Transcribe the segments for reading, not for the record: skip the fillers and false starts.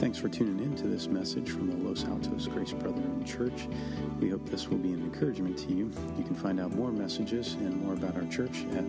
Thanks for tuning in to this message from the Los Altos Grace Brethren Church. We hope this will be an encouragement to you. You can find out more messages and more about our church at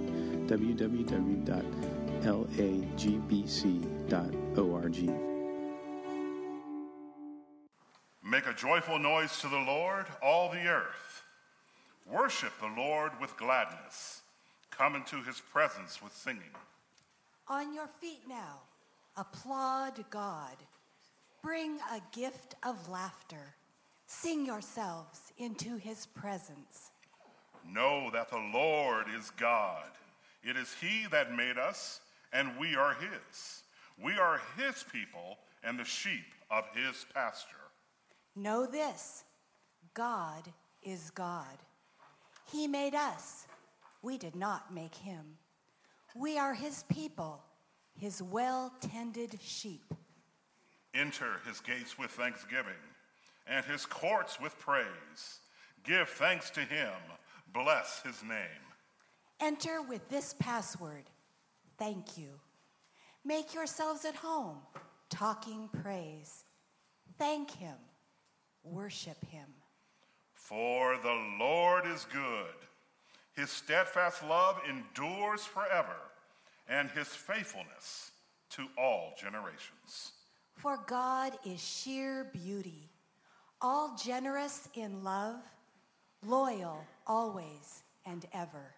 www.lagbc.org. Make a joyful noise to the Lord, all the earth. Worship the Lord with gladness. Come into his presence with singing. On your feet now, applaud God. Bring a gift of laughter. Sing yourselves into his presence. Know that the Lord is God. It is he that made us, and we are his. We are his people and the sheep of his pasture. Know this, God is God. He made us. We did not make him. We are his people, his well-tended sheep. Enter his gates with thanksgiving and his courts with praise. Give thanks to him. Bless his name. Enter with this password, thank you. Make yourselves at home, talking praise. Thank him. Worship him. For the Lord is good. His steadfast love endures forever, and his faithfulness to all generations. For God is sheer beauty, all generous in love, loyal always and ever.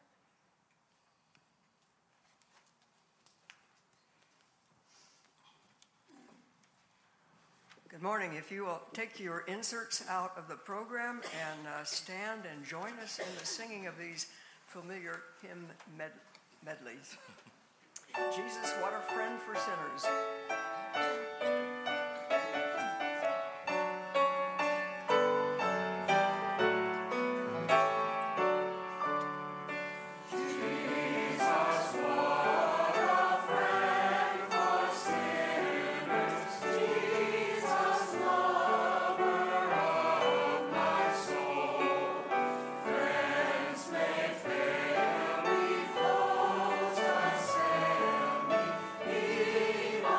Good morning. If you will take your inserts out of the program and stand and join us in the singing of these familiar hymn medleys. Jesus, what a friend for sinners. Viva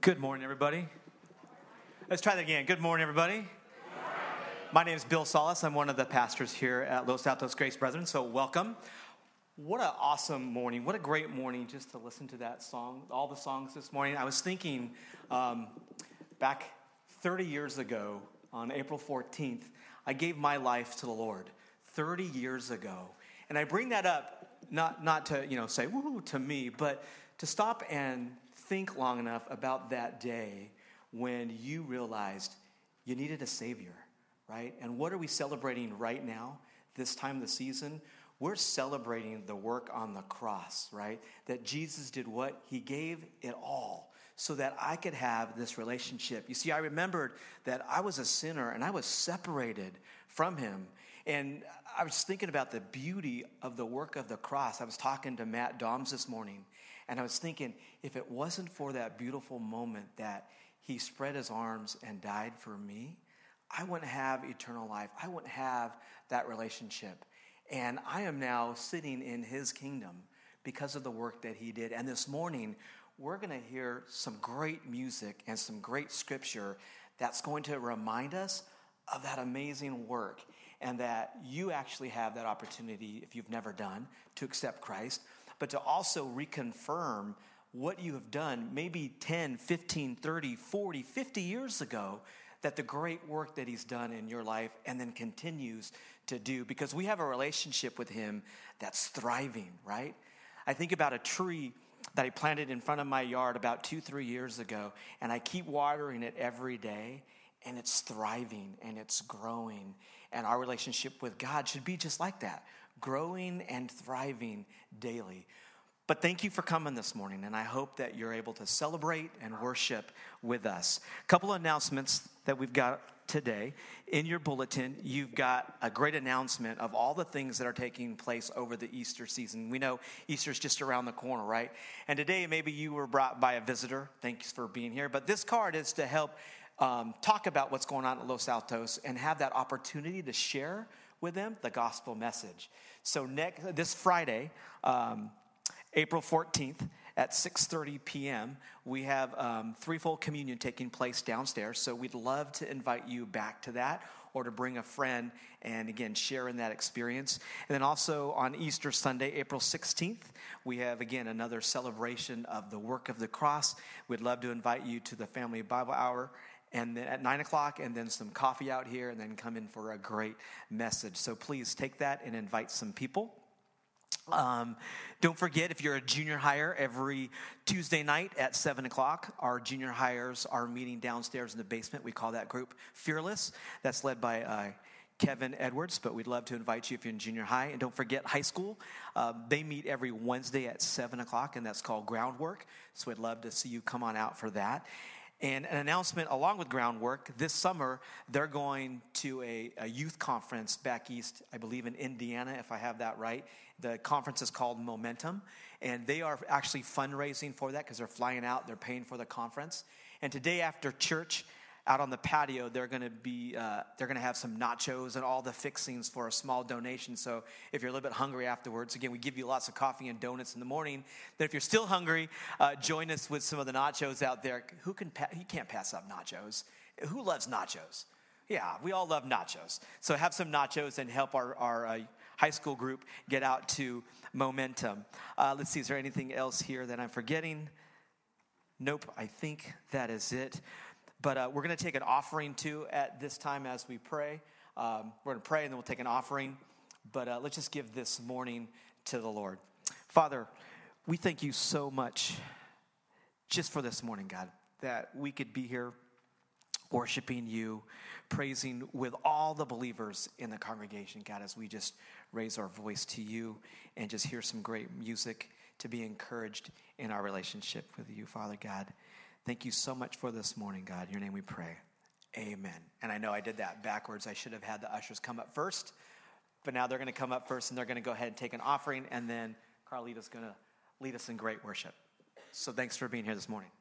Good morning, everybody. Let's try that again. Good morning, everybody. My name is Bill Salas. I'm one of the pastors here at Los Altos Grace Brethren, so welcome. What an awesome morning. What a great morning just to listen to that song, all the songs this morning. I was thinking back 30 years ago on April 14th, I gave my life to the Lord 30 years ago. And I bring that up not to, say, woo to me, but to stop and think long enough about that day when you realized you needed a Savior, right? And what are we celebrating right now, this time of the season? We're celebrating the work on the cross, right? That Jesus did what? He gave it all so that I could have this relationship. You see, I remembered that I was a sinner and I was separated from him. And I was thinking about the beauty of the work of the cross. I was talking to Matt Doms this morning, and I was thinking, if it wasn't for that beautiful moment that he spread his arms and died for me, I wouldn't have eternal life. I wouldn't have that relationship. And I am now sitting in his kingdom because of the work that he did. And this morning, we're going to hear some great music and some great scripture that's going to remind us of that amazing work, and that you actually have that opportunity, if you've never done, to accept Christ, but to also reconfirm what you have done maybe 10, 15, 30, 40, 50 years ago, that the great work that he's done in your life and then continues to do, because we have a relationship with him that's thriving, right? I think about a tree that I planted in front of my yard about 2-3 years ago, and I keep watering it every day, and it's thriving and it's growing. And our relationship with God should be just like that, growing and thriving daily. But thank you for coming this morning, and I hope that you're able to celebrate and worship with us. A couple of announcements that we've got today. In your bulletin, you've got a great announcement of all the things that are taking place over the Easter season. We know Easter's just around the corner, right? And today, maybe you were brought by a visitor. Thanks for being here. But this card is to help talk about what's going on at Los Altos and have that opportunity to share with them the gospel message. So this Friday, April 14th at 6:30 p.m., we have threefold communion taking place downstairs. So we'd love to invite you back to that, or to bring a friend and, again, share in that experience. And then also on Easter Sunday, April 16th, we have, again, another celebration of the work of the cross. We'd love to invite you to the Family Bible Hour, and then at 9 o'clock, and then some coffee out here, and then come in for a great message. So please take that and invite some people. Don't forget, if you're a junior hire, every Tuesday night at 7 o'clock, our junior hires are meeting downstairs in the basement. We call that group Fearless. That's led by Kevin Edwards, but we'd love to invite you if you're in junior high. And don't forget high school. They meet every Wednesday at 7 o'clock, and that's called Groundwork. So we'd love to see you come on out for that. And an announcement along with Groundwork, this summer, they're going to a youth conference back east, I believe in Indiana, if I have that right. The conference is called Momentum, and they are actually fundraising for that because they're flying out, they're paying for the conference. And today after church, out on the patio, they're going to have some nachos and all the fixings for a small donation. So if you're a little bit hungry afterwards, again, we give you lots of coffee and donuts in the morning. Then if you're still hungry, join us with some of the nachos out there. You can't pass up nachos. Who loves nachos? Yeah, we all love nachos. So have some nachos and help our high school group get out to Momentum. Let's see, is there anything else here that I'm forgetting? Nope, I think that is it. But we're going to take an offering, too, at this time as we pray. We're going to pray, and then we'll take an offering. But let's just give this morning to the Lord. Father, we thank you so much just for this morning, God, that we could be here worshiping you, praising with all the believers in the congregation, God, as we just raise our voice to you and just hear some great music to be encouraged in our relationship with you, Father God. Thank you so much for this morning, God. In your name we pray. Amen. And I know I did that backwards. I should have had the ushers come up first, but now they're going to come up first, and they're going to go ahead and take an offering, and then Carlita's going to lead us in great worship. So thanks for being here this morning.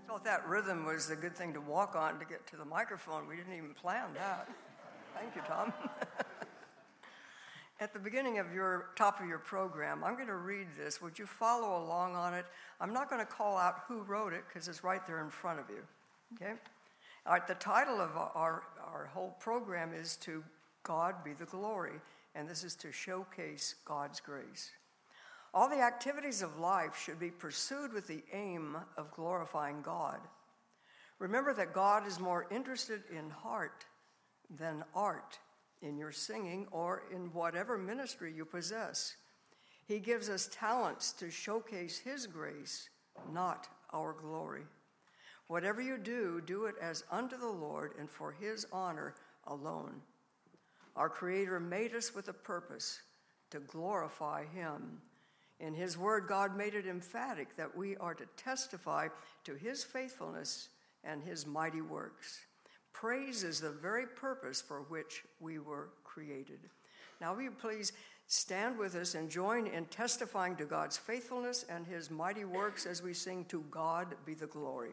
felt that rhythm was a good thing to walk on to get to the microphone. We didn't even plan that. Thank you, Tom. At the beginning of top of your program, I'm going to read this. Would you follow along on it? I'm not going to call out who wrote it because it's right there in front of you. Okay? All right, the title of our whole program is To God Be the Glory, and this is to showcase God's grace. All the activities of life should be pursued with the aim of glorifying God. Remember that God is more interested in heart than art, in your singing or in whatever ministry you possess. He gives us talents to showcase His grace, not our glory. Whatever you do, do it as unto the Lord and for His honor alone. Our Creator made us with a purpose to glorify Him. In His Word, God made it emphatic that we are to testify to His faithfulness and His mighty works. Praise is the very purpose for which we were created. Now, will you please stand with us and join in testifying to God's faithfulness and His mighty works as we sing To God Be the Glory.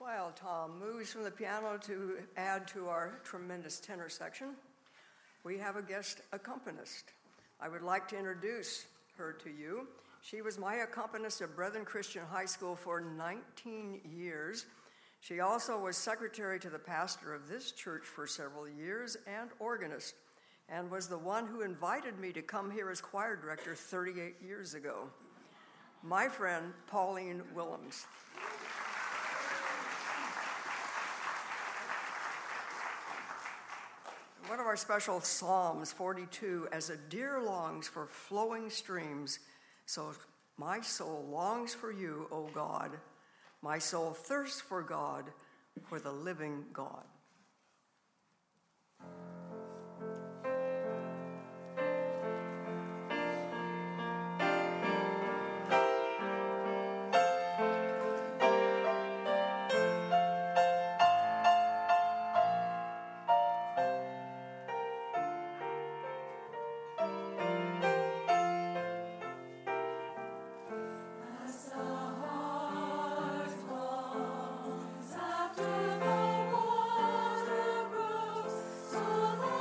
While Tom moves from the piano to add to our tremendous tenor section, we have a guest accompanist. I would like to introduce her to you. She was my accompanist at Brethren Christian High School for 19 years. She also was secretary to the pastor of this church for several years and organist, and was the one who invited me to come here as choir director 38 years ago. My friend, Pauline Willems. One of our special Psalms, 42, as a deer longs for flowing streams, so my soul longs for you, O God. My soul thirsts for God, for the living God. After the water brooks, so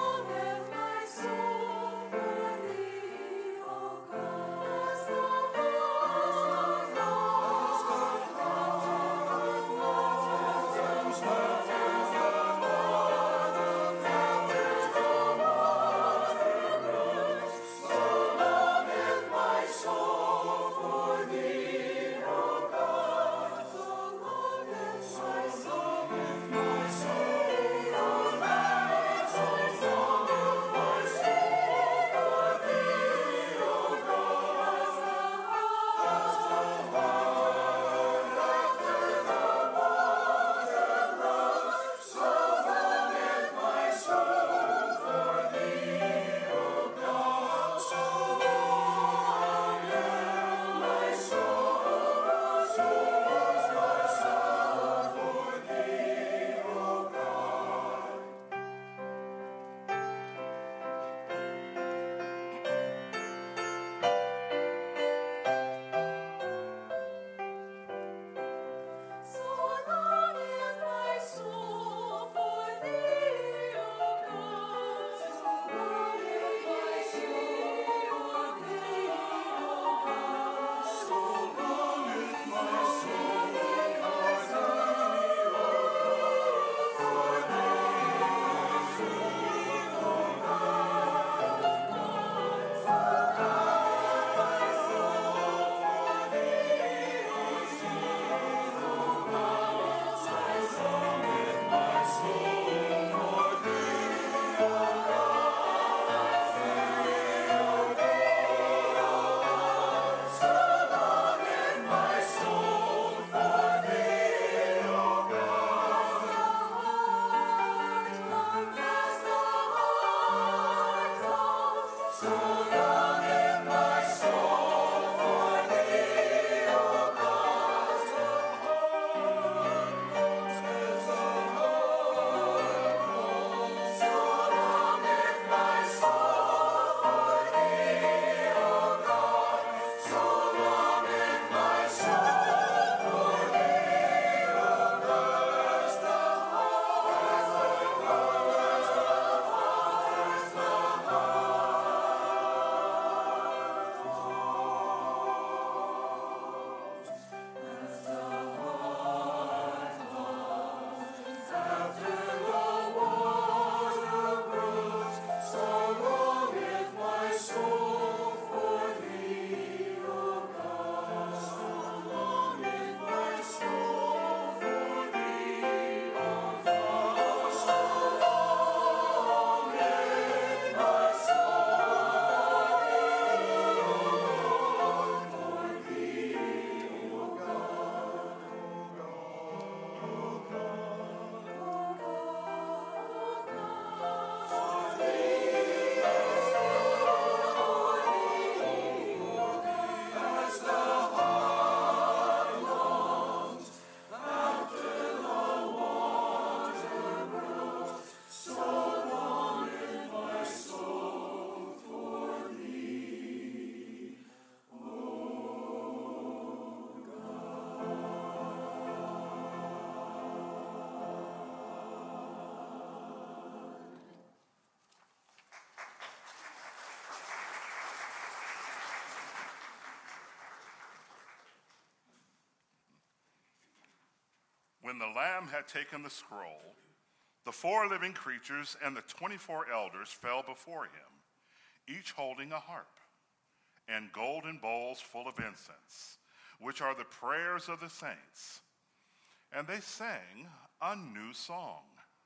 When the Lamb had taken the scroll, the 4 living creatures and the 24 elders fell before him, each holding a harp and golden bowls full of incense, which are the prayers of the saints. And they sang a new song.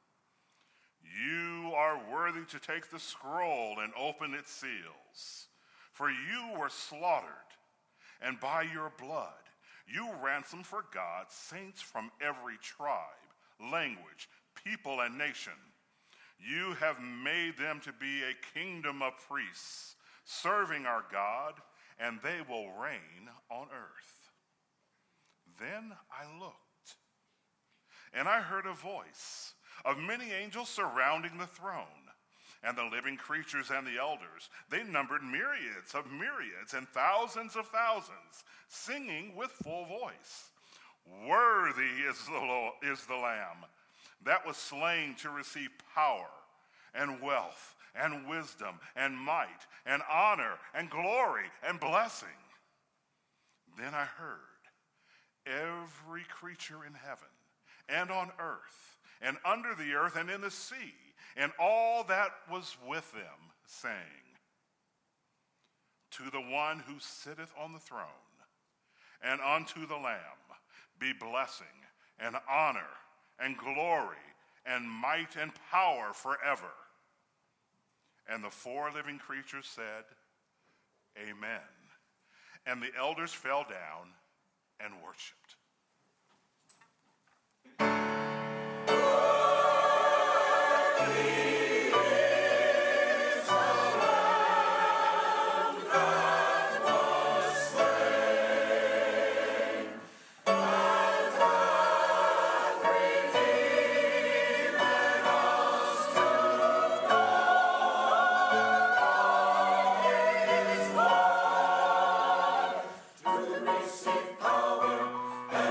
You are worthy to take the scroll and open its seals, for you were slaughtered, and by your blood you ransomed for God saints from every tribe, language, people, and nation. You have made them to be a kingdom of priests, serving our God, and they will reign on earth. Then I looked, and I heard a voice of many angels surrounding the throne, and the living creatures and the elders. They numbered myriads of myriads and thousands of thousands, singing with full voice, Worthy is the Lamb that was slain to receive power and wealth and wisdom and might and honor and glory and blessing. Then I heard every creature in heaven and on earth and under the earth and in the sea and all that was with them saying, To the one who sitteth on the throne and unto the Lamb be blessing and honor and glory and might and power forever. And the 4 living creatures said, Amen. And the elders fell down and worshiped. Receive power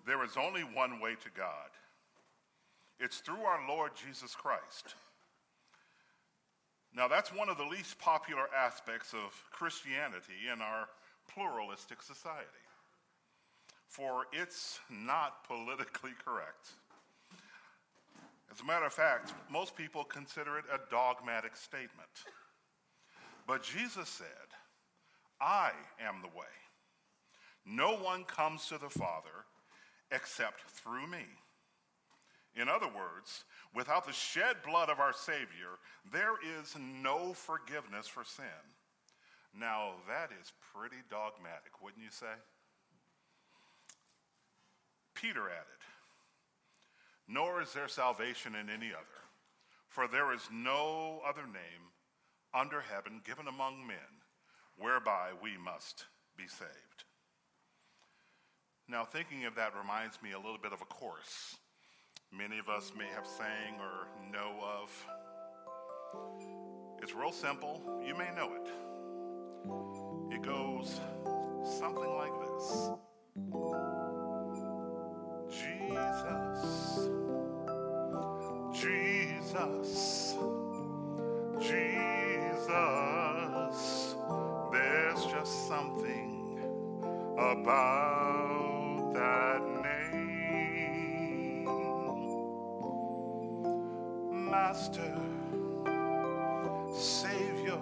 there is only one way to God. It's through our Lord Jesus Christ. Now, that's one of the least popular aspects of Christianity in our pluralistic society, for it's not politically correct. As a matter of fact, most people consider it a dogmatic statement. But Jesus said, I am the way. No one comes to the Father except through me. In other words, without the shed blood of our Savior, there is no forgiveness for sin. Now, that is pretty dogmatic, wouldn't you say? Peter added, nor is there salvation in any other, for there is no other name under heaven given among men whereby we must be saved. Now, thinking of that reminds me a little bit of a chorus many of us may have sang or know of. It's real simple. You may know it. It goes something like this. Jesus, Jesus, Jesus, there's just something about that name. Master, Savior,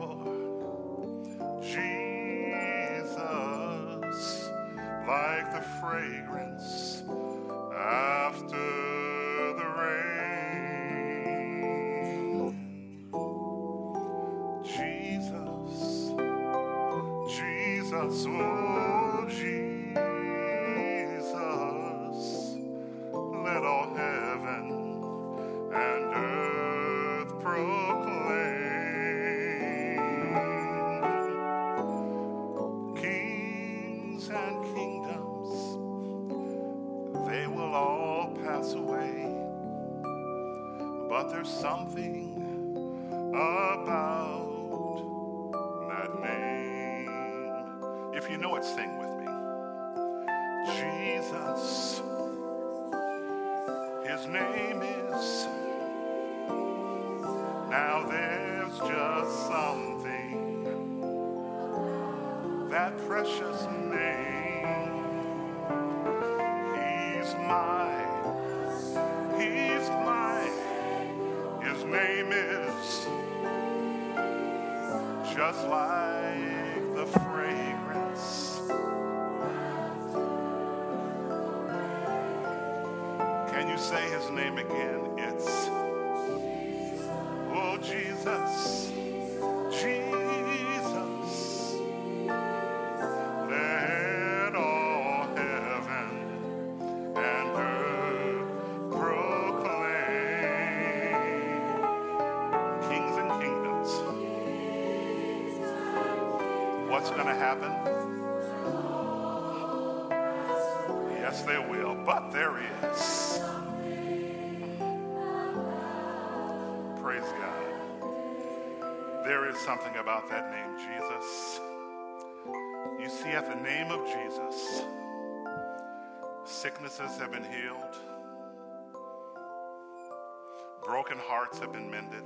Jesus, like the fragrance after the rain. Jesus, Jesus, oh Jesus, let all heaven and earth proclaim. Kings and kingdoms, they will all pass away, but there's something about that name. If you know it, sing with me. Jesus, his name is. Now there's just something, that precious name. He's mine, his name is just like the fragrance. Can you say his name again? It's, oh Jesus, Jesus, let all heaven and earth proclaim. Kings and kingdoms, what's going to happen? Yes, they will, but there is. Praise God. There is something about that name, Jesus. You see, at the name of Jesus, sicknesses have been healed, broken hearts have been mended.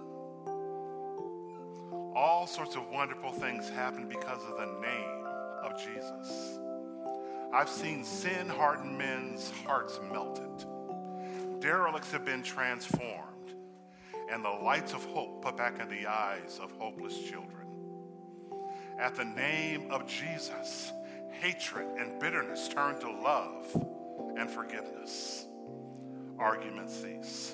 All sorts of wonderful things happen because of the name of Jesus. I've seen sin-hardened men's hearts melted. Derelicts have been transformed, and the lights of hope put back in the eyes of hopeless children. At the name of Jesus, hatred and bitterness turn to love and forgiveness. Arguments cease.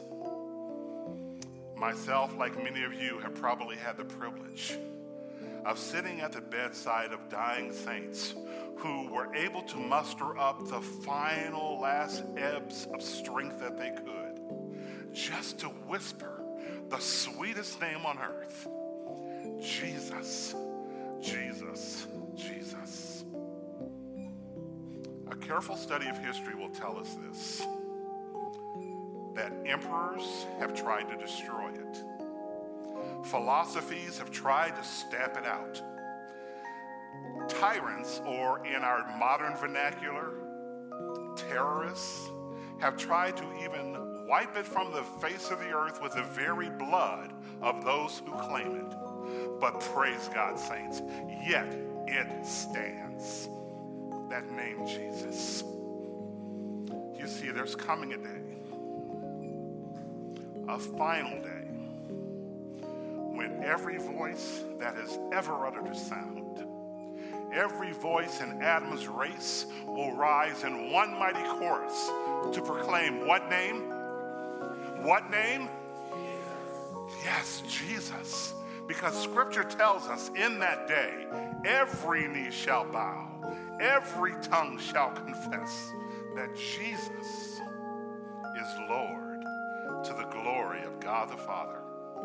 Myself, like many of you, have probably had the privilege of sitting at the bedside of dying saints who were able to muster up the final last ebbs of strength that they could, just to whisper the sweetest name on earth, Jesus, Jesus, Jesus. A careful study of history will tell us this, that emperors have tried to destroy it. Philosophies have tried to stamp it out. Tyrants, or in our modern vernacular, terrorists have tried to even wipe it from the face of the earth with the very blood of those who claim it. But praise God, saints, yet it stands. That name, Jesus. You see, there's coming a day, a final day, when every voice that has ever uttered a sound, every voice in Adam's race will rise in one mighty chorus to proclaim what name? What name? Yes, Jesus. Because Scripture tells us in that day, every knee shall bow, every tongue shall confess that Jesus is Lord to the glory of God the Father.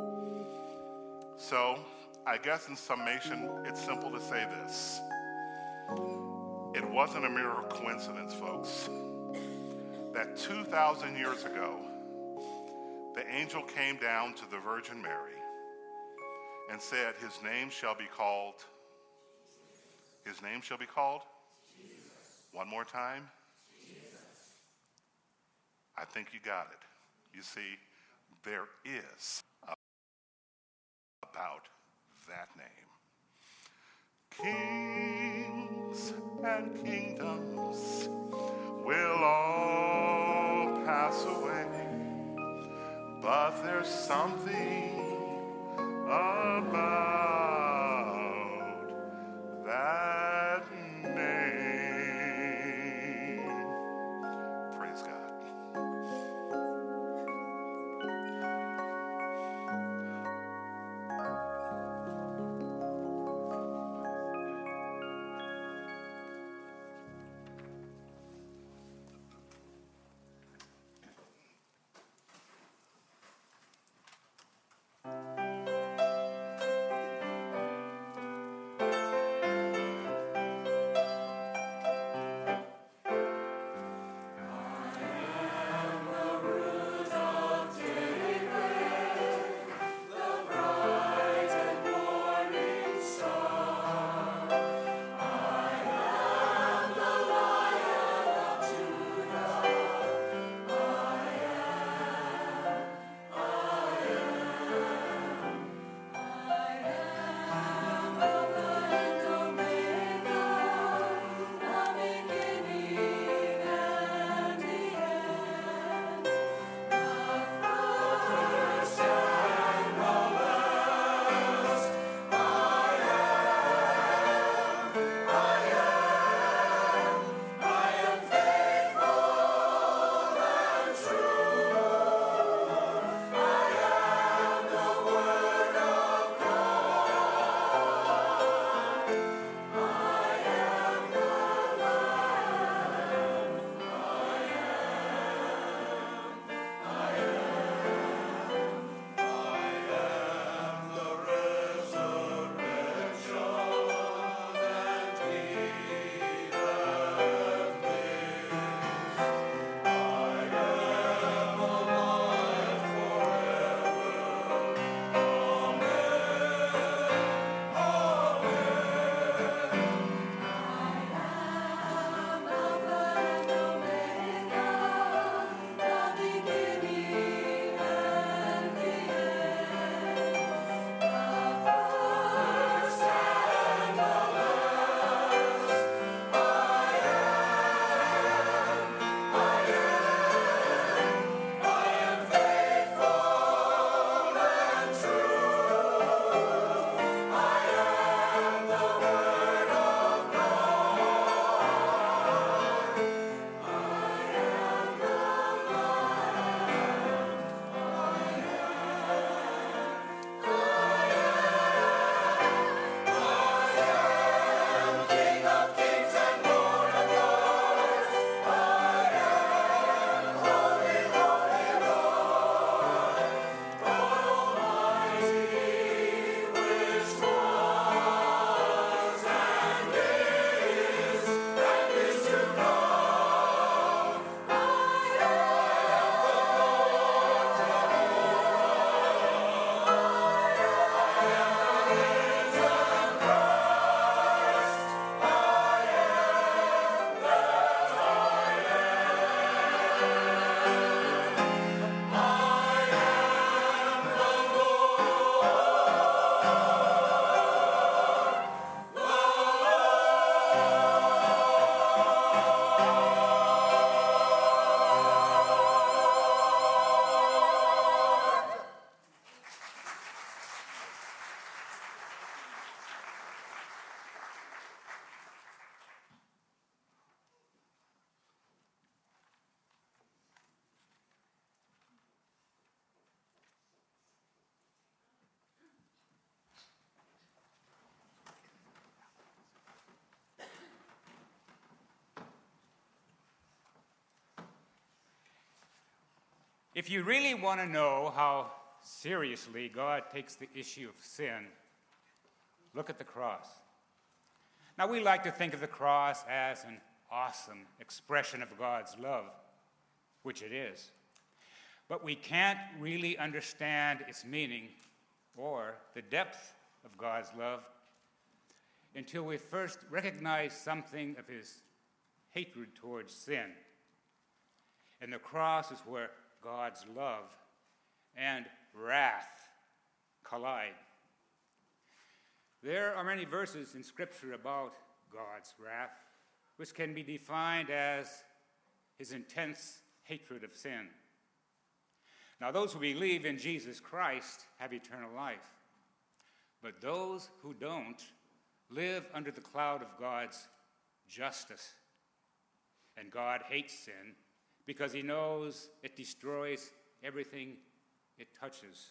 So, I guess in summation, it's simple to say this. It wasn't a mere coincidence, folks, that 2,000 years ago, the angel came down to the Virgin Mary and said, his name shall be called, his name shall be called? Jesus. One more time? Jesus. I think you got it. You see, there is about that name. Kings and kingdoms will all pass away, but there's something about that name. Praise God. If you really want to know how seriously God takes the issue of sin, look at the cross. Now, we like to think of the cross as an awesome expression of God's love, which it is. But we can't really understand its meaning or the depth of God's love until we first recognize something of his hatred towards sin. And the cross is where God's love and wrath collide. There are many verses in Scripture about God's wrath, which can be defined as his intense hatred of sin. Now, those who believe in Jesus Christ have eternal life, but those who don't live under the cloud of God's justice. And God hates sin because he knows it destroys everything it touches.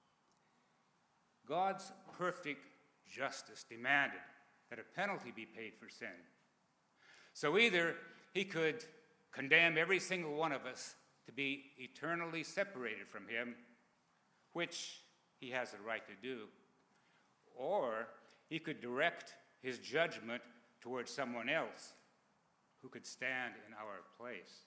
God's perfect justice demanded that a penalty be paid for sin. So either he could condemn every single one of us to be eternally separated from him, which he has the right to do, or he could direct his judgment towards someone else who could stand in our place.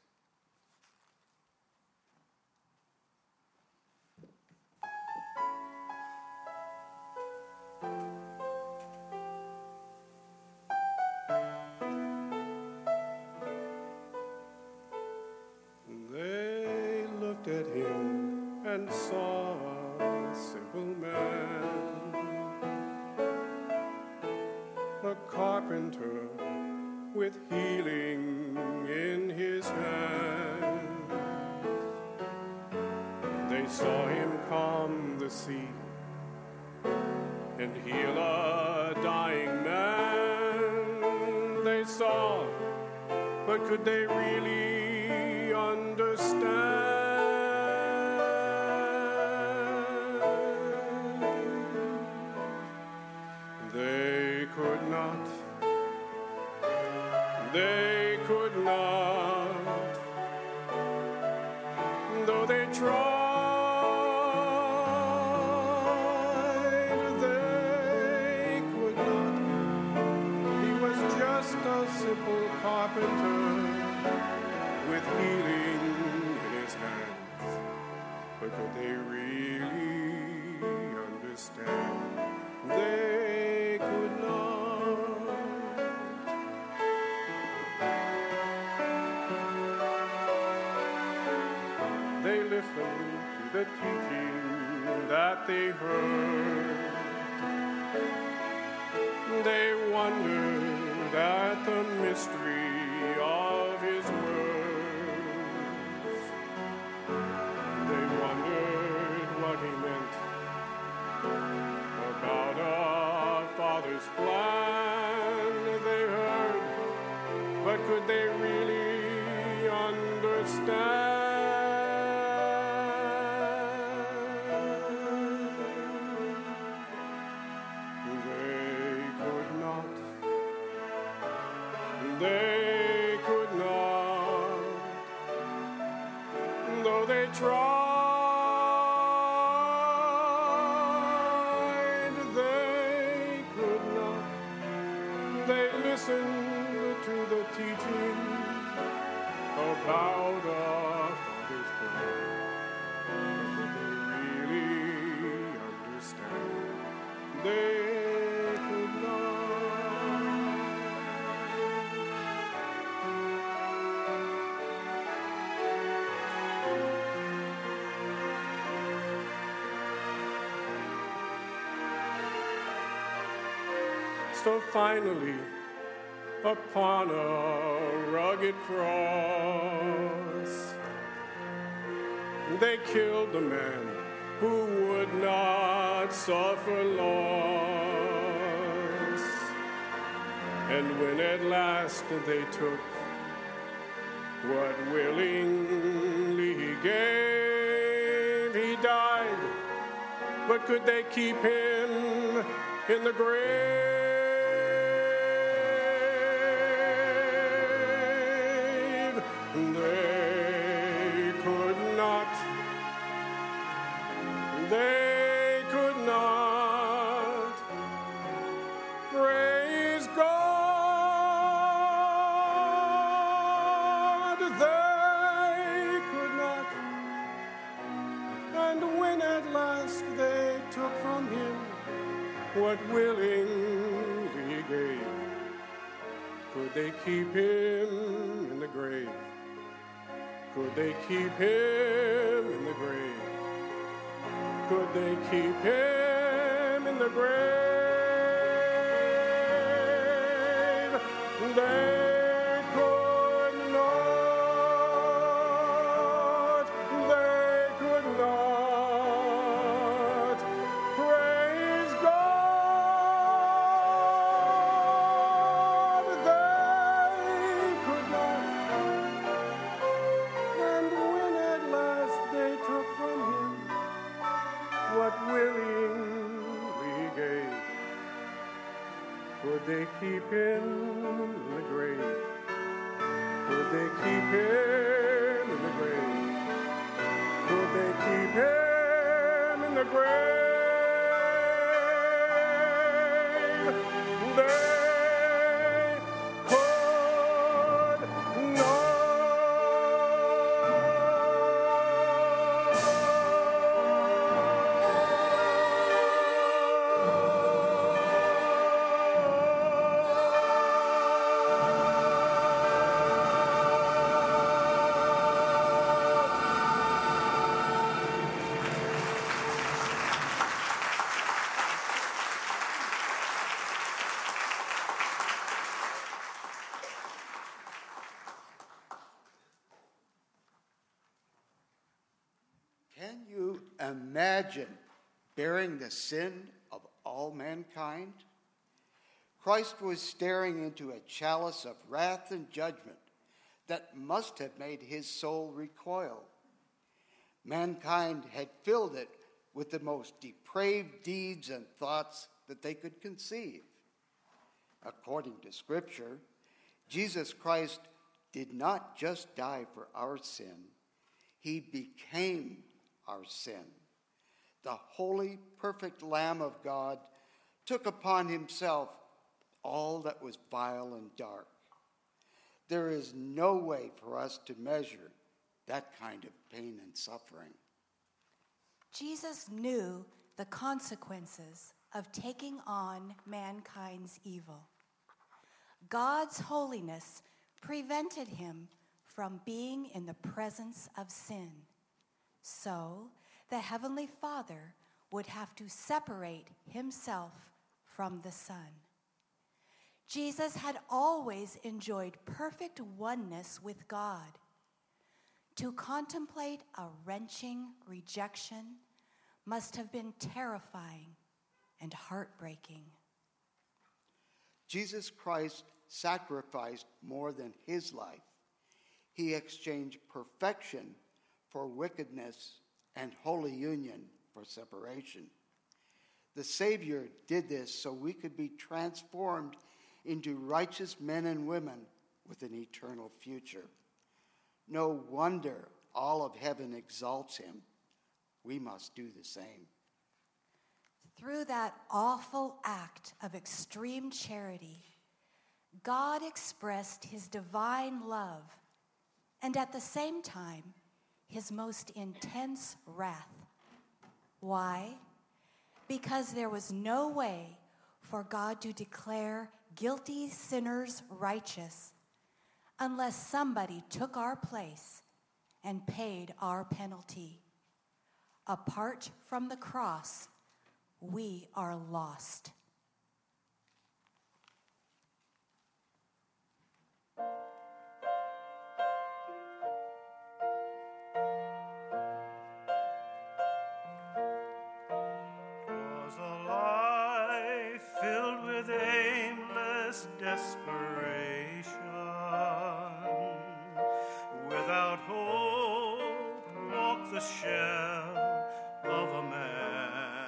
They looked at him and saw a simple man, a carpenter with healing in his hands. They saw him calm the sea and heal a dying man. They saw, but could they really understand? They could not. They could not, though they tried, they could not. He was just a simple carpenter with healing in his hands. But could they really understand? They could not. They listened to the teaching that they heard. They wondered at the mystery of his words. They wondered what he meant about a father's plan. They heard, but could they really understand? They could not, though they tried, they could not. They listened to the teaching about a father's plan. But they really understand? They could not. So finally, upon a rugged cross, they killed the man who would not suffer loss. And when at last they took what willingly he gave, he died. But could they keep him in the grave? They could not. what willingly gave. Could they keep him in the grave? Could they keep him in the grave? Could they keep him in the grave? They could not. They could not. Praise God. They could not. And when at last they took from him what willingly gave, could they keep him in the grave? Could they keep him in the grave? Could they keep him in the grave? They could not. Can you imagine bearing the sin of all mankind? Christ was staring into a chalice of wrath and judgment that must have made his soul recoil. Mankind had filled it with the most depraved deeds and thoughts that they could conceive. According to Scripture, Jesus Christ did not just die for our sin, he became our sin. The holy, perfect Lamb of God took upon himself all that was vile and dark. There is no way for us to measure that kind of pain and suffering. Jesus knew the consequences of taking on mankind's evil. God's holiness prevented him from being in the presence of sin. So, the Heavenly Father would have to separate himself from the Son. Jesus had always enjoyed perfect oneness with God. To contemplate a wrenching rejection must have been terrifying and heartbreaking. Jesus Christ sacrificed more than his life. He exchanged perfection for wickedness and holy union for separation. The Savior did this so we could be transformed into righteous men and women with an eternal future. No wonder all of heaven exalts him. We must do the same. Through that awful act of extreme charity, God expressed his divine love and at the same time, his most intense wrath. Why? Because there was no way for God to declare guilty sinners righteous unless somebody took our place and paid our penalty. Apart from the cross, we are lost. Was a life filled with aimless desperation, without hope walked the shell of a man.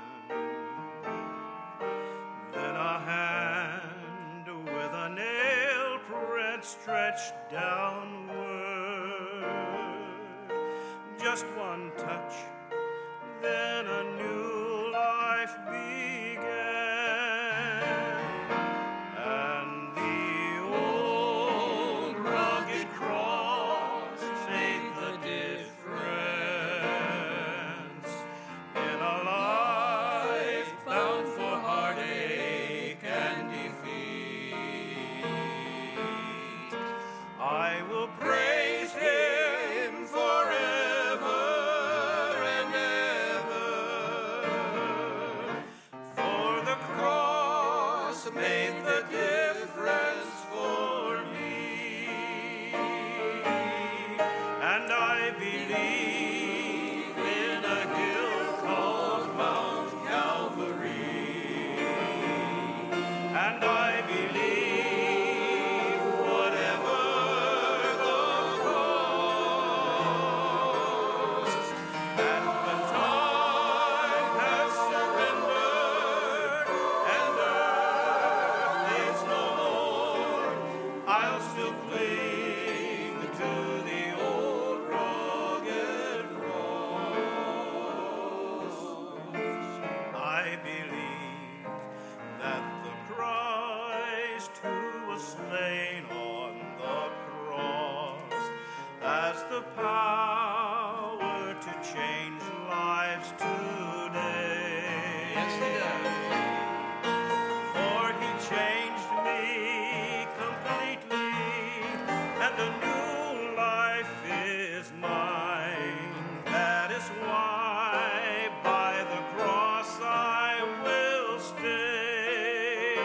Then a hand with a nail print stretched downward, just one touch, then a new life began, and the old rugged cross made the difference in a life bound for the difference for me. And I believe in a hill called Mount Calvary. And I believe whatever the cost. And when time has surrendered and earth is no more, I'll still cling to the old rugged cross. I believe that the Christ who was slain on the cross has the power to change lives today. Yes, he does. For he changed me completely, and a new life is mine. That is why by the cross I will stay.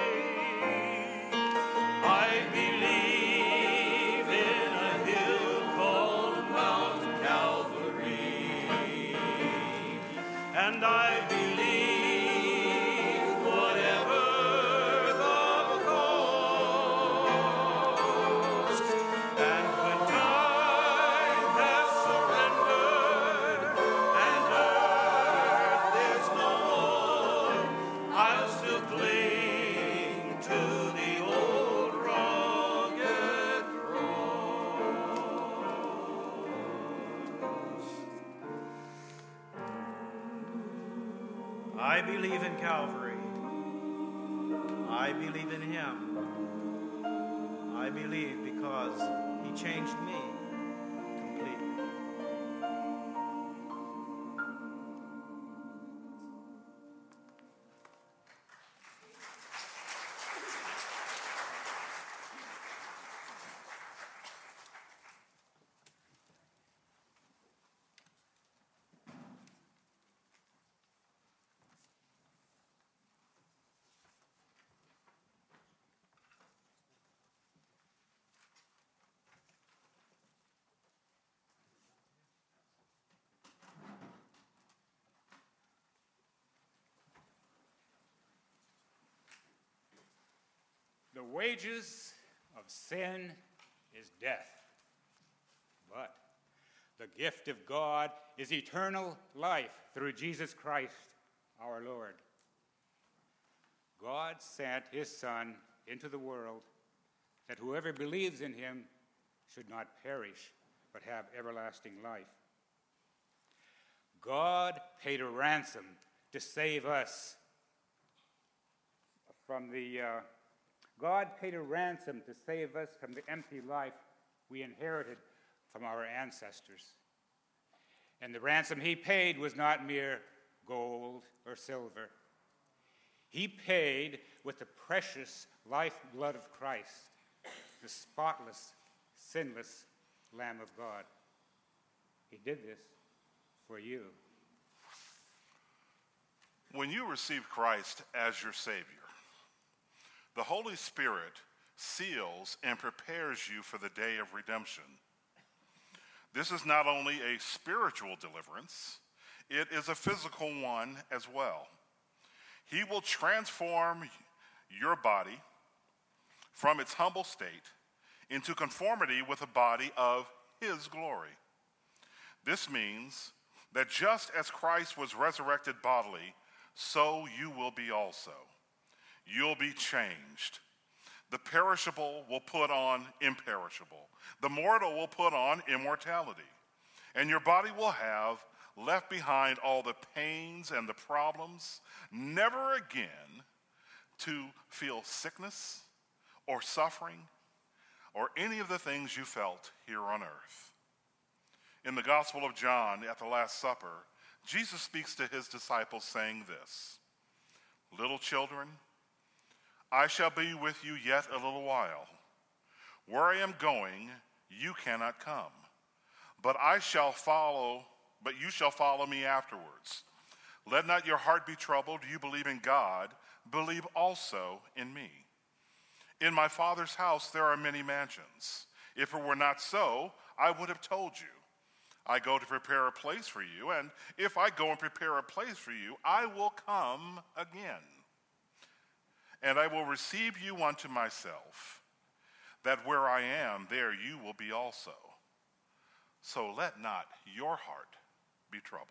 I believe in a hill called Mount Calvary. And I believe whatever the cost. And when time has surrendered and earth is no more, I'll still cling to the old rugged cross. I believe in Calvary. I believe in him. I believe because he changed me completely. The wages of sin is death, but the gift of God is eternal life through Jesus Christ our Lord. God sent his Son into the world that whoever believes in him should not perish but have everlasting life. God paid a ransom to save us from the empty life we inherited from our ancestors. And the ransom he paid was not mere gold or silver. He paid with the precious lifeblood of Christ, the spotless, sinless Lamb of God. He did this for you. When you receive Christ as your Savior, the Holy Spirit seals and prepares you for the day of redemption. This is not only a spiritual deliverance, it is a physical one as well. He will transform your body from its humble state into conformity with the body of his glory. This means that just as Christ was resurrected bodily, so you will be also. You'll be changed. The perishable will put on imperishable. The mortal will put on immortality. And your body will have left behind all the pains and the problems, never again to feel sickness or suffering or any of the things you felt here on earth. In the Gospel of John, at the Last Supper, Jesus speaks to his disciples saying this, "Little children, I shall be with you yet a little while. Where I am going, you cannot come. But you shall follow me afterwards. Let not your heart be troubled. You believe in God, believe also in me. In my Father's house there are many mansions. If it were not so, I would have told you. I go to prepare a place for you, and if I go and prepare a place for you, I will come again. And I will receive you unto myself, that where I am, there you will be also. So let not your heart be troubled.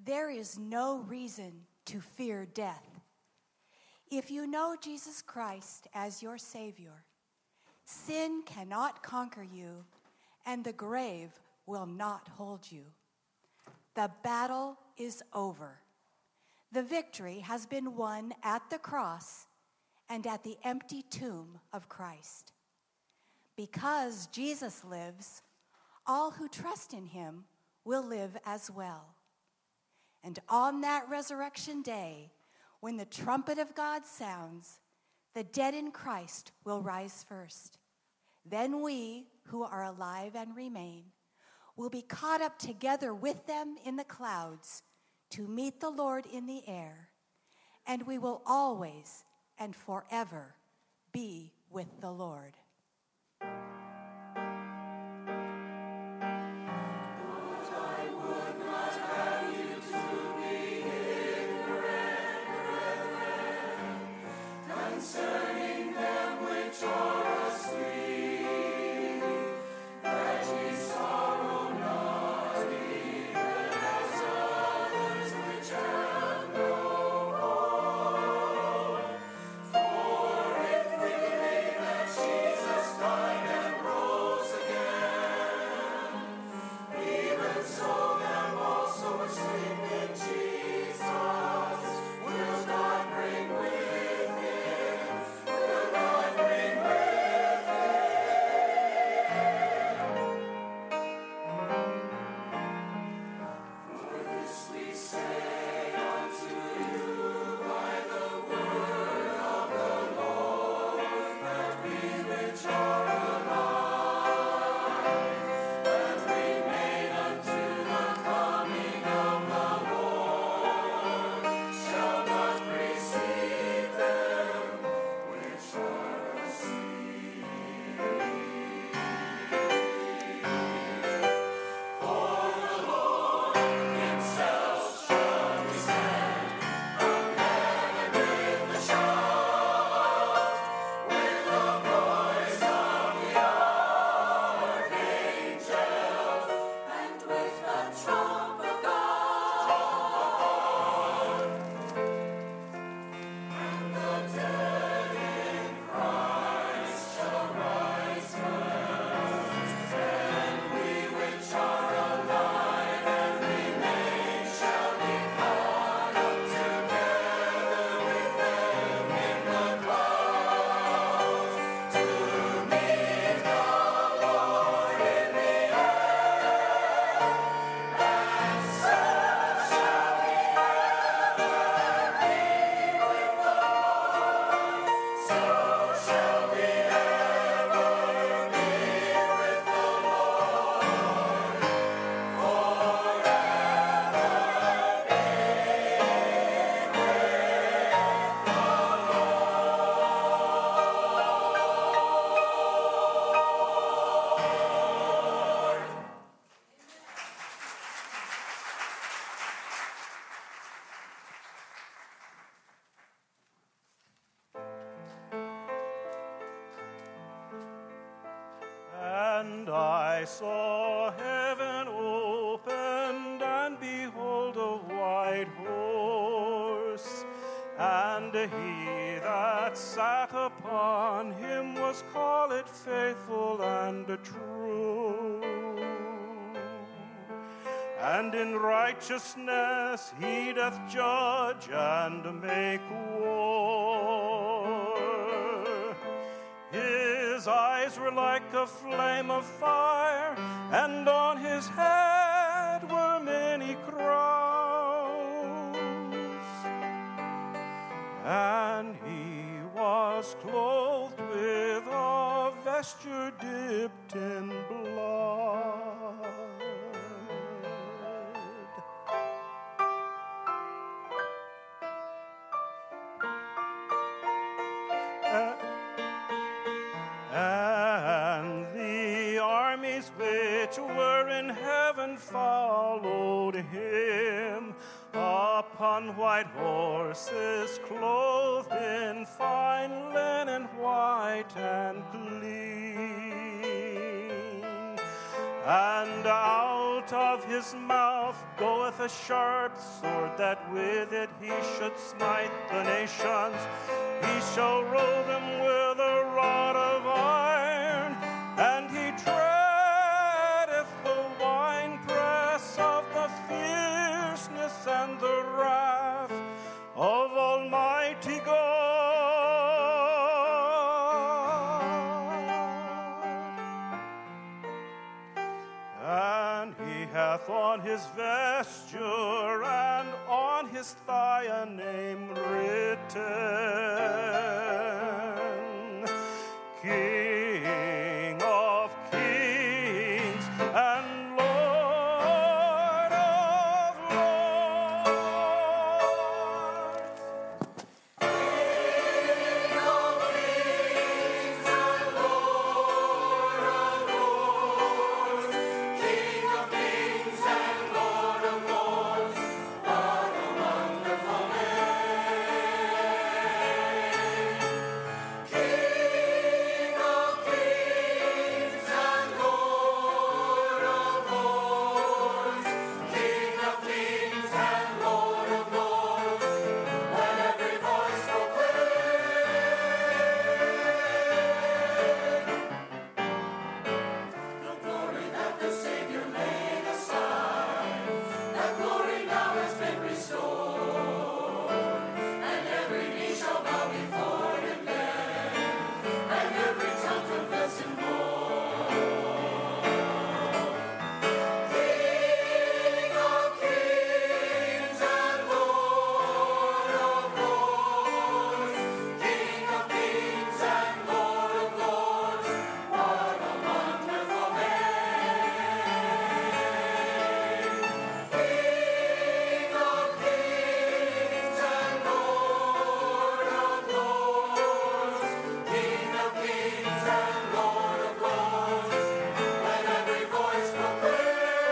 there is no reason to fear death. If you know Jesus Christ as your Savior, sin cannot conquer you, and the grave will not hold you. The battle is over. The victory has been won at the cross and at the empty tomb of Christ. Because Jesus lives, all who trust in him will live as well. And on that resurrection day, when the trumpet of God sounds, the dead in Christ will rise first. Then we, who are alive and remain, will be caught up together with them in the clouds to meet the Lord in the air, and we will always and forever be with the Lord. Concerning them which are asleep, that ye sorrow not, even as others which have no hope. For if we believe that Jesus died and rose again, even so them also which sleep in Jesus will God bring with him. And I saw heaven opened, and behold a white horse, and he that sat upon him was called Faithful and True. And in righteousness he doth judge and make war. His eyes were like a flame of fire, and on his head were many crowns. And he was clothed with a vesture dipped in blood. And the armies which were in heaven followed him upon white horses, clothed in fine linen, white and clean. And Out of his mouth goeth a sharp sword, that with it he should smite the nations. He shall rule them with a rod of iron, and he treadeth the winepress of the fierceness and the wrath of Almighty God. And he hath on his vesture and on his thigh a name written, King of Kings and Lord of Lords. King of kings and Lord of lords, King of kings and Lord of lords, what a wonderful name. King of kings and Lord of lords, King of kings and Lord of lords, let every voice the glory that the Savior laid aside, that glory now has been restored, and every knee shall bow before him then, and every tongue confess him Lord. King of kings and Lord of lords, King of kings and Lord of lords, what a wonderful name. King of kings and Lord of lords, King of kings and Lord of lords, let every voice proclaim.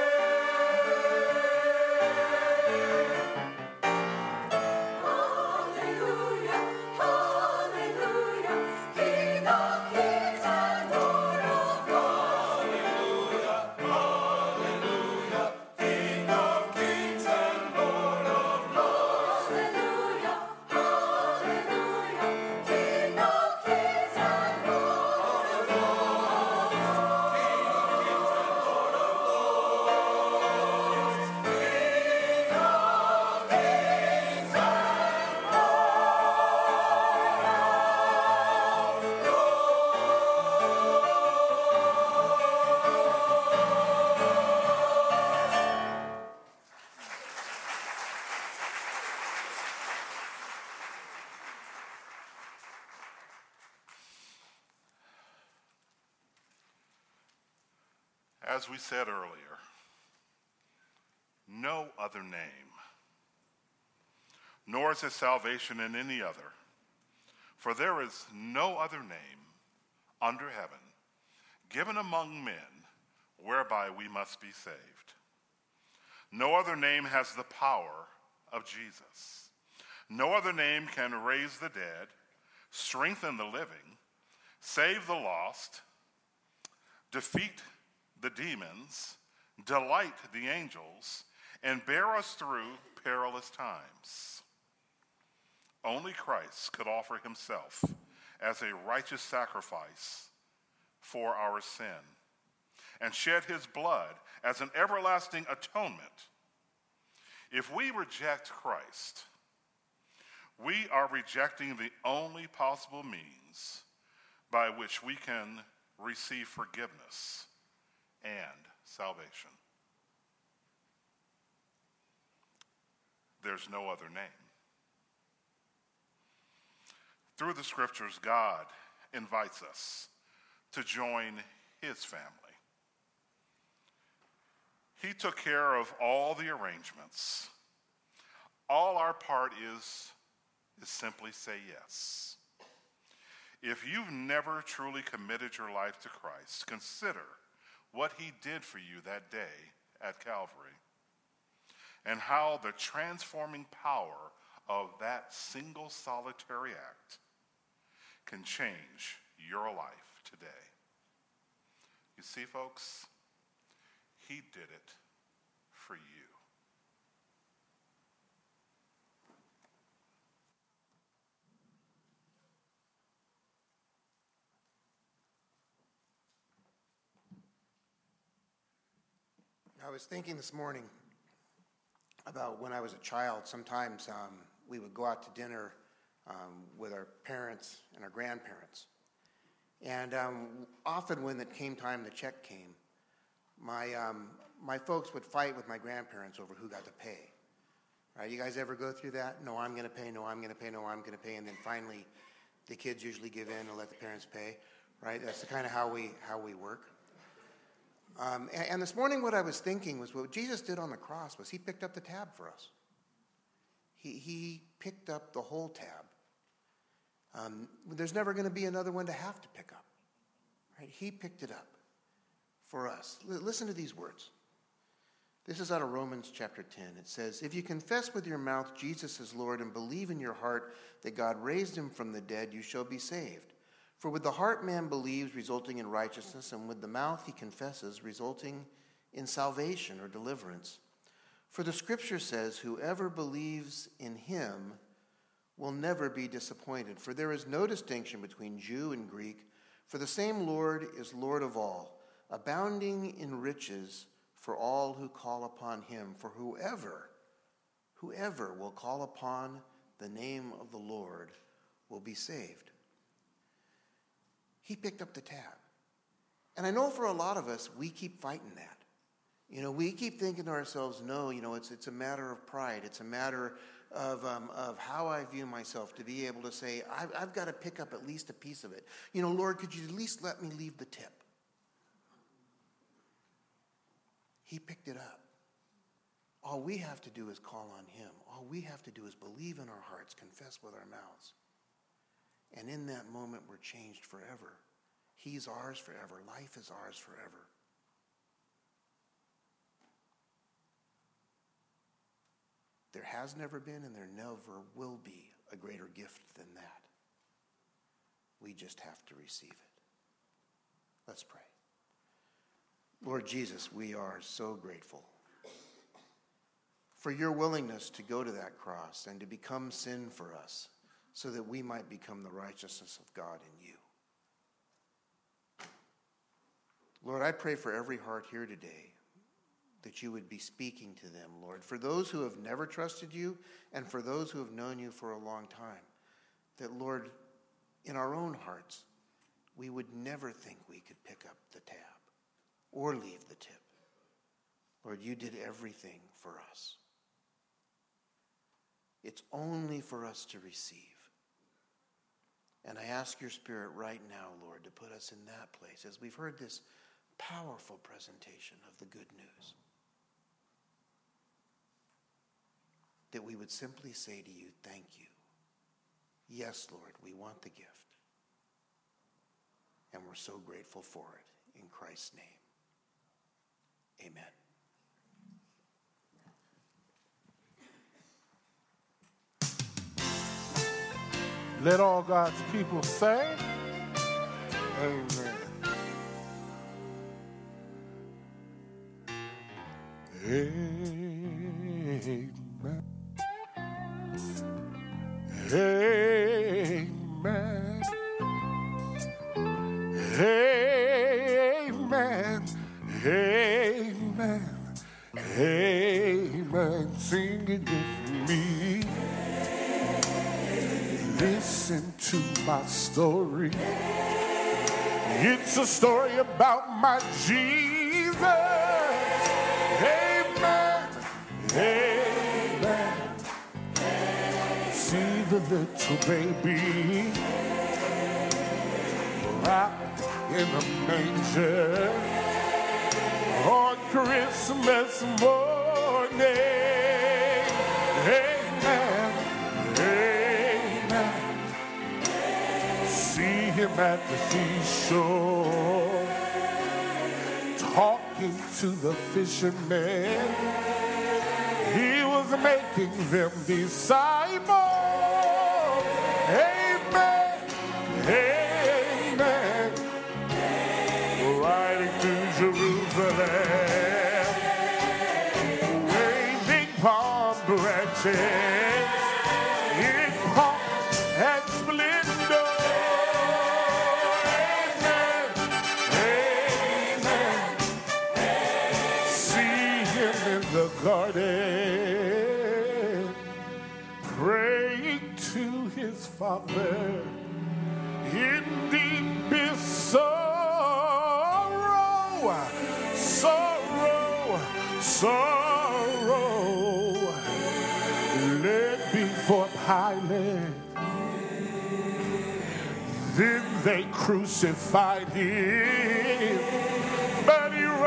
Hallelujah, hallelujah, King of kings and Lord of lords. Hallelujah, hallelujah, King of kings and Lord of lords. Hallelujah, hallelujah, King of kings and Lord of lords. King of kings and Lord of lords. King of kings and As we said earlier, no other name, nor is there salvation in any other, for there is no other name under heaven given among men whereby we must be saved. No other name has the power of Jesus. No other name can raise the dead, strengthen the living, save the lost, defeat the demons, delight the angels, and bear us through perilous times. Only Christ could offer himself as a righteous sacrifice for our sin and shed his blood as an everlasting atonement. If we reject Christ, we are rejecting the only possible means by which we can receive forgiveness and salvation. There's no other name. Through the scriptures, God invites us to join his family. He took care of all the arrangements. All our part is simply say yes. If you've never truly committed your life to Christ, consider what he did for you that day at Calvary and how the transforming power of that single solitary act can change your life today. You see, folks, he did it for you. I was thinking this morning about when I was a child. Sometimes we would go out to dinner with our parents and our grandparents. And often when it came time, the check came, my folks would fight with my grandparents over who got to pay. Right? You guys ever go through that? No, I'm going to pay. No, I'm going to pay. No, I'm going to pay. And then finally, the kids usually give in and let the parents pay. Right? That's the kind of how we work. And this morning, what I was thinking was what Jesus did on the cross was he picked up the tab for us. He picked up the whole tab. There's never going to be another one to have to pick up. Right? He picked it up for us. Listen to these words. This is out of Romans chapter 10. It says, "If you confess with your mouth Jesus is Lord and believe in your heart that God raised him from the dead, you shall be saved. For with the heart man believes, resulting in righteousness, and with the mouth he confesses, resulting in salvation or deliverance. For the scripture says, whoever believes in him will never be disappointed. For there is no distinction between Jew and Greek, for the same Lord is Lord of all, abounding in riches for all who call upon him. For whoever will call upon the name of the Lord will be saved." He picked up the tab. And I know for a lot of us, we keep fighting that. We keep thinking to ourselves, no, it's a matter of pride. It's a matter of how I view myself to be able to say, I've got to pick up at least a piece of it. Lord, could you at least let me leave the tip? He picked it up. All we have to do is call on him. All we have to do is believe in our hearts, confess with our mouths. And in that moment, we're changed forever. He's ours forever. Life is ours forever. There has never been and there never will be a greater gift than that. We just have to receive it. Let's pray. Lord Jesus, we are so grateful for your willingness to go to that cross and to become sin for us, so that we might become the righteousness of God in you. Lord, I pray for every heart here today that you would be speaking to them, Lord. For those who have never trusted you and for those who have known you for a long time, that, Lord, in our own hearts, we would never think we could pick up the tab or leave the tip. Lord, you did everything for us. It's only for us to receive. And I ask your Spirit right now, Lord, to put us in that place as we've heard this powerful presentation of the good news. That we would simply say to you, thank you. Yes, Lord, we want the gift. And we're so grateful for it. In Christ's name, amen. Let all God's people say, amen. Amen. Amen. Amen. Amen. Amen. Sing it with me. Listen to my story. It's a story about my Jesus. Amen. Amen. See the little baby wrapped in a manger on Christmas morning. Amen. See him at the seashore, talking to the fishermen. He was making them disciples. Amen. Amen. Riding through Jerusalem, Father, in deepest sorrow, led before Pilate. Then they crucified him, but he rose